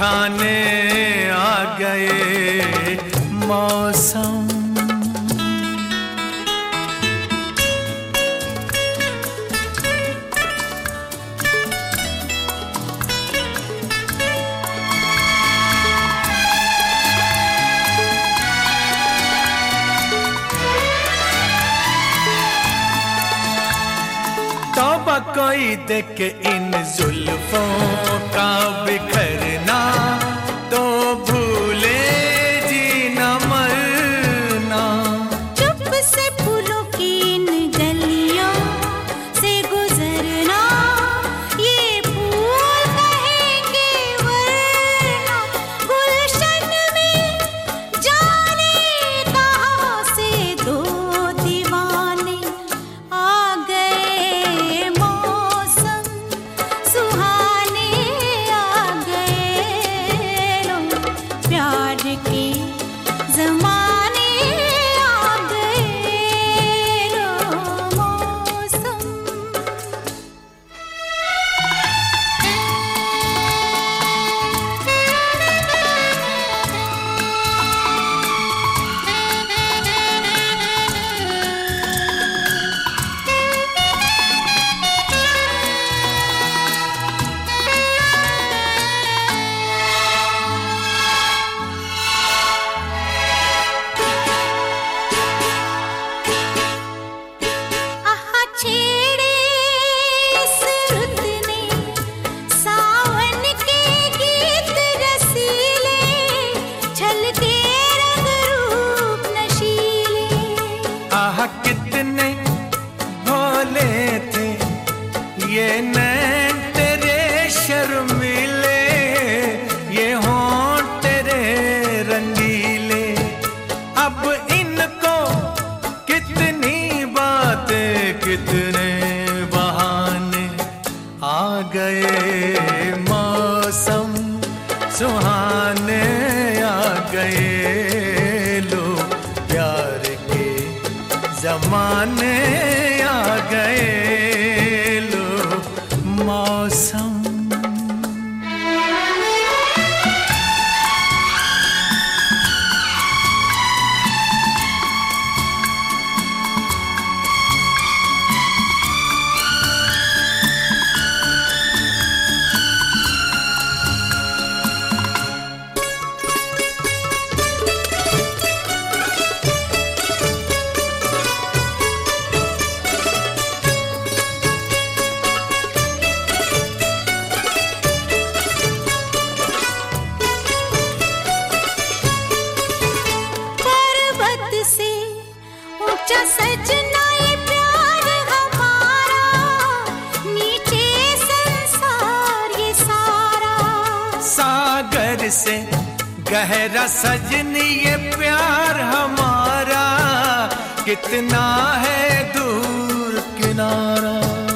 सुझाने आ गए मौसम। तौबा कोई देखे इन जुल्फों का बिखरना, तो भूले जीना मरना। चुप से फूलों की इन गलियों से गुजरना, ये फूल कहेंगे वरना। गुलशन में जाने कहाँ से दो दीवाने आ गए मौसम सुहाने आ गए लो प्यार के ज़माने आ गए लो मौसम। आहा छेड़े इस रुत ने सावन के गीत रसीले, छलके रंग रूप नशीले। आह कितने भोले थे ये नैन तेरे शर्मीले, ये होंठ तेरे रंगीले। अब इनको कितनी बातें कितने बहाने आ गए मौसम सुहाने आ गए लो प्यार के ज़माने आ गए लो मौसम। पर्वत से ऊंचा सजना ये प्यार हमारा, नीचे संसार ये सारा। सागर से गहरा सजनी ये प्यार हमारा, कितना है दूर किनारा।